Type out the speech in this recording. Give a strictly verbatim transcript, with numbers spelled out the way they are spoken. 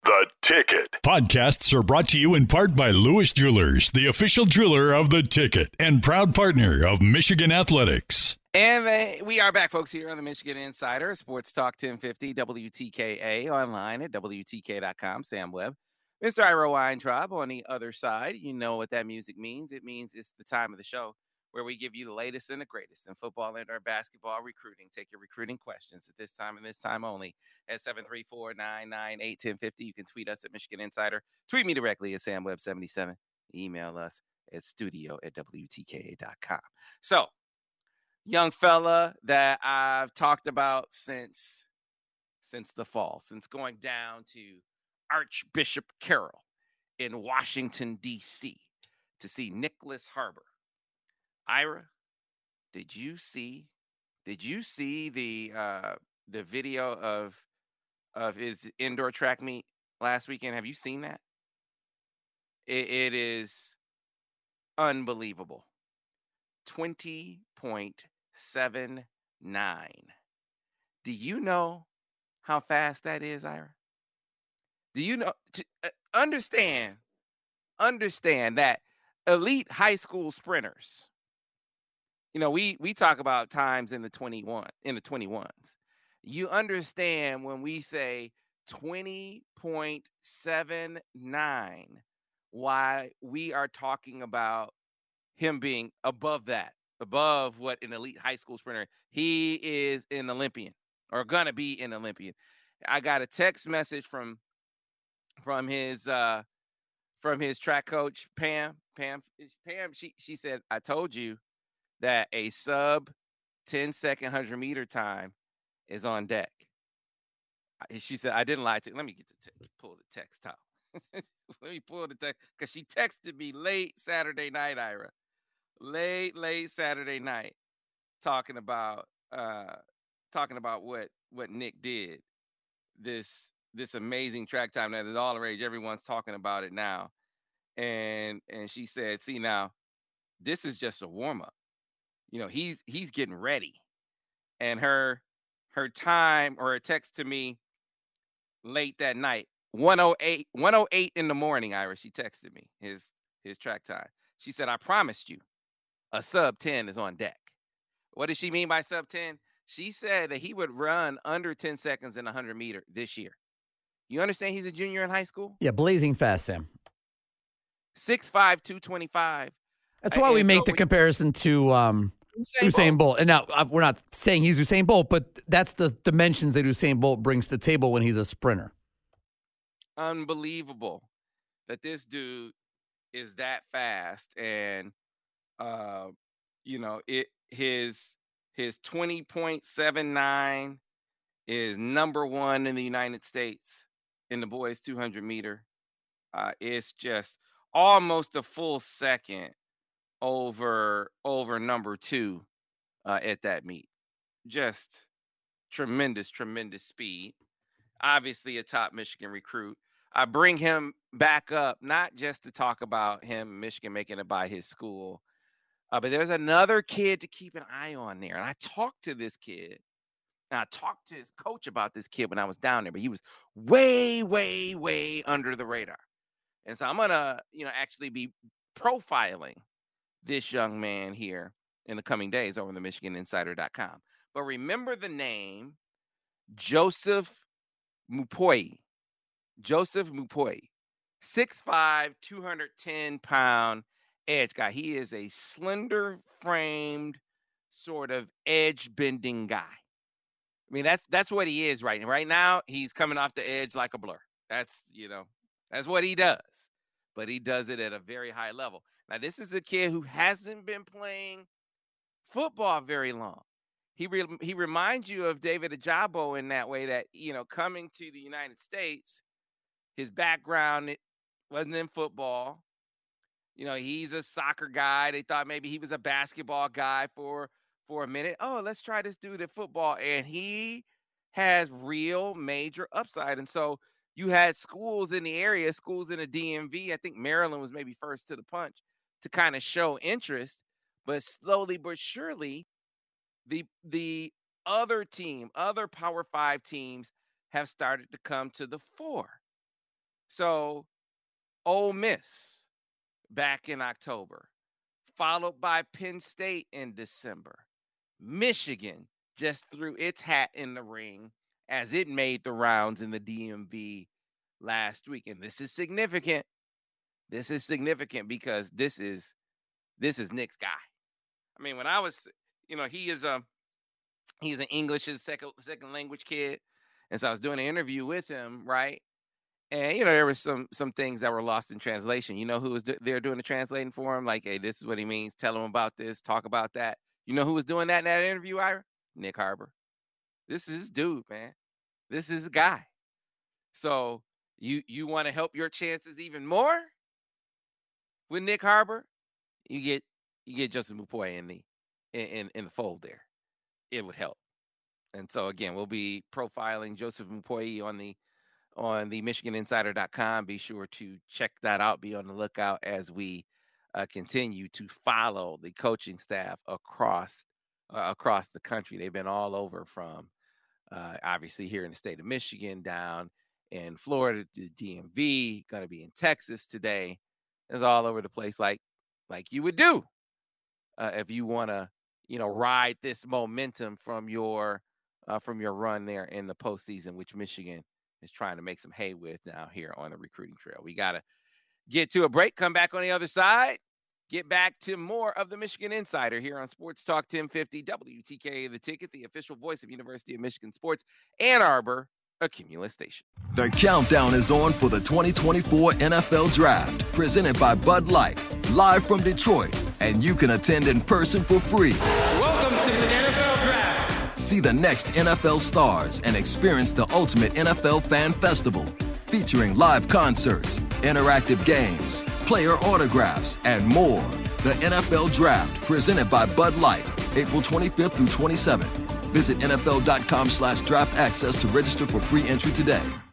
The Ticket. Podcasts are brought to you in part by Lewis Jewelers, the official jeweler of The Ticket and proud partner of Michigan Athletics. And uh, we are back, folks, here on the Michigan Insider, Sports Talk ten fifty, W T K A, online at W T K dot com, Sam Webb. Mister Ira Weintraub on the other side. You know what that music means. It means it's the time of the show where we give you the latest and the greatest in football and our basketball recruiting. Take your recruiting questions at this time and this time only at seven three four, nine nine eight, one zero five zero. You can tweet us at Michigan Insider. Tweet me directly at Sam Webb seventy-seven. Email us at studio at W T K A dot com. So, young fella that I've talked about since, since the fall, since going down to Archbishop Carroll in Washington, D C to see Nicholas Harbor. Ira, did you see, did you see the uh, the video of of his indoor track meet last weekend? Have you seen that? It, it is unbelievable. twenty point seven nine. Do you know how fast that is, Ira? Do you know, to, uh, understand, understand that elite high school sprinters, you know, we we talk about times in the twenty-one, in the twenty-ones. You understand when we say twenty point seven nine, why we are talking about him being above that, above what an elite high school sprinter. He is an Olympian or gonna be an Olympian. I got a text message from from his uh from his track coach, Pam. Pam, Pam, she she said, I told you that a sub ten second hundred meter time is on deck. She said, I didn't lie to you. Let me get the te- pull the text out. Let me pull the text because she texted me late Saturday night, Ira. Late, late Saturday night, talking about uh talking about what what Nick did. This this amazing track time that is all the rage. Everyone's talking about it now. And and she said, see now, this is just a warm-up. You know, he's he's getting ready. And her her time or a text to me late that night, one oh eight in the morning, Ira, she texted me his his track time. She said, I promised you a sub ten is on deck. What does she mean by sub ten? She said that he would run under ten seconds in a hundred meter this year. You understand he's a junior in high school? Yeah, blazing fast, Sam. six five, two twenty-five. That's why we And make so the we- comparison to um, Usain Usain Bolt. Bolt. And now uh, we're not saying he's Usain Bolt, but that's the dimensions that Usain Bolt brings to the table when he's a sprinter. Unbelievable that this dude is that fast. And, uh, you know, it his his twenty point seven nine is number one in the United States in the boys two hundred meter. Uh, it's just almost a full second over over number two uh, at that meet. Just tremendous, tremendous speed. Obviously a top Michigan recruit. I bring him back up, not just to talk about him, Michigan making it by his school, uh, but there's another kid to keep an eye on there. And I talked to this kid, and I talked to his coach about this kid when I was down there, but he was way, way, way under the radar. And so I'm going to, you know, actually be profiling this young man here in the coming days over on the Michigan Insider dot com. But remember the name Joseph Mupoi. Joseph Mupoi. six five, two hundred ten pound edge guy. He is a slender framed sort of edge bending guy. I mean, that's that's what he is right now. Right now, he's coming off the edge like a blur. That's, you know, that's what he does. But he does it at a very high level. Now, this is a kid who hasn't been playing football very long. He re- he reminds you of David Ajabo in that way that, you know, coming to the United States, his background wasn't in football. You know, he's a soccer guy. They thought maybe he was a basketball guy for, for a minute. Oh, let's try this dude at football. And he has real major upside. And so you had schools in the area, schools in the D M V. I think Maryland was maybe first to the punch to kind of show interest. But slowly but surely, the the other team, other Power Five teams have started to come to the fore. So Ole Miss back in October, followed by Penn State in December. Michigan just threw its hat in the ring as it made the rounds in the D M V last week. And this is significant. This is significant because this is this is Nick's guy. I mean, when I was, you know, he is a he's an English as second second language kid. And so I was doing an interview with him, right? And, you know, there were some some things that were lost in translation. You know who was do- there doing the translating for him? Like, hey, this is what he means. Tell him about this. Talk about that. You know who was doing that in that interview, Ira? Nick Harbor. This is his dude, man. This is a guy. So you you want to help your chances even more with Nick Harbor? You get you get Joseph Mupoi in the in, in, in the fold there. It would help. And so again, we'll be profiling Joseph Mupoi on the on the Michigan Insider dot com. Be sure to check that out. Be on the lookout as we uh, continue to follow the coaching staff across uh, across the country. They've been all over from uh, obviously here in the state of Michigan, down in Florida, the D M V, going to be in Texas today. It's all over the place, like like you would do uh, if you want to, you know, ride this momentum from your uh, from your run there in the postseason, which Michigan is trying to make some hay with now here on the recruiting trail. We got to get to a break, come back on the other side, get back to more of the Michigan Insider here on Sports Talk ten fifty, W T K A The Ticket, the official voice of University of Michigan Sports, Ann Arbor, a Cumulus station. The countdown is on for the twenty twenty-four N F L Draft, presented by Bud Light, live from Detroit, and you can attend in person for free. Welcome to the N F L Draft. See the next N F L stars and experience the ultimate N F L fan festival, featuring live concerts, interactive games, player autographs, and more. The N F L Draft, presented by Bud Light, April twenty-fifth through twenty-seventh. Visit N F L dot com slash draft access to register for free entry today.